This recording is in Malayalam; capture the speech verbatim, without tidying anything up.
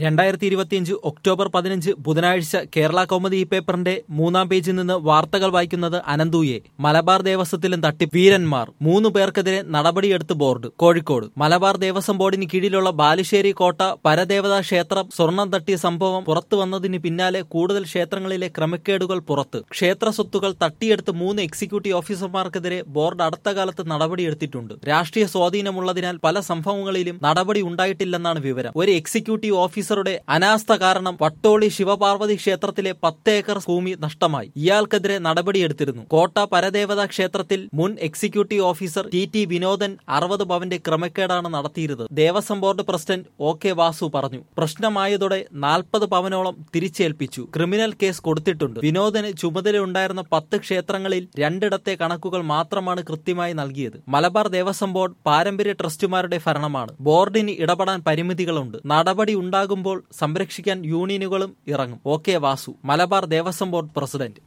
രണ്ടായിരത്തി ഇരുപത്തിയഞ്ച് ഒക്ടോബർ പതിനഞ്ച് ബുധനാഴ്ച കേരള കൗമുദി ഈ പേപ്പറിന്റെ മൂന്നാം പേജിൽ നിന്ന് വാർത്തകൾ വായിക്കുന്നത് അനന്തുയെ. മലബാർ ദേവസ്വത്തിലും തട്ടി വീരന്മാർ, മൂന്നു പേർക്കെതിരെ നടപടിയെടുത്ത് ബോർഡ്. കോഴിക്കോട് മലബാർ ദേവസ്വം ബോർഡിന് കീഴിലുള്ള ബാലുശ്ശേരി കോട്ട പരദേവതാ ക്ഷേത്രം സ്വർണം തട്ടിയ സംഭവം പുറത്തു വന്നതിന് പിന്നാലെ കൂടുതൽ ക്ഷേത്രങ്ങളിലെ ക്രമക്കേടുകൾ പുറത്ത്. ക്ഷേത്ര സ്വത്തുകൾ തട്ടിയെടുത്ത് മൂന്ന് എക്സിക്യൂട്ടീവ് ഓഫീസർമാർക്കെതിരെ ബോർഡ് അടുത്ത കാലത്ത് നടപടിയെടുത്തിട്ടുണ്ട്. രാഷ്ട്രീയ സ്വാധീനമുള്ളതിനാൽ പല സംഭവങ്ങളിലും നടപടി ഉണ്ടായിട്ടില്ലെന്നാണ് വിവരം. ഒരു എക്സിക്യൂട്ടീവ് ഓഫീസറുടെ അനാസ്ഥ കാരണം വട്ടോളി ശിവപാർവതി ക്ഷേത്രത്തിലെ പത്ത് ഏക്കർ ഭൂമി നഷ്ടമായി. ഇയാൾക്കെതിരെ നടപടിയെടുത്തിരുന്നു. കോട്ട പരദേവതാ ക്ഷേത്രത്തിൽ മുൻ executive officer T T Vinodan അറുപത് പവന്റെ ക്രമക്കേടാണ് നടത്തിയിരുന്നത്. Devaswom board president O K Vasu പറഞ്ഞു. പ്രശ്നമായതോടെ നാൽപ്പത് പവനോളം തിരിച്ചേൽപ്പിച്ചു. ക്രിമിനൽ കേസ് കൊടുത്തിട്ടുണ്ട്. വിനോദന് ചുമതലയുണ്ടായിരുന്ന പത്ത് ക്ഷേത്രങ്ങളിൽ രണ്ടിടത്തെ കണക്കുകൾ മാത്രമാണ് കൃത്യമായി നൽകിയത്. മലബാർ ദേവസ്വം ബോർഡ് പാരമ്പര്യ ട്രസ്റ്റുമാരുടെ ഭരണമാണ്. ബോർഡിന് ഇടപെടാൻ പരിമിതികളുണ്ട്. നടപടി ഉണ്ടാകുമ്പോൾ സംരക്ഷിക്കാൻ യൂണിയനുകളും ഇറങ്ങും. O K Vasu, Malabar Devaswom board president.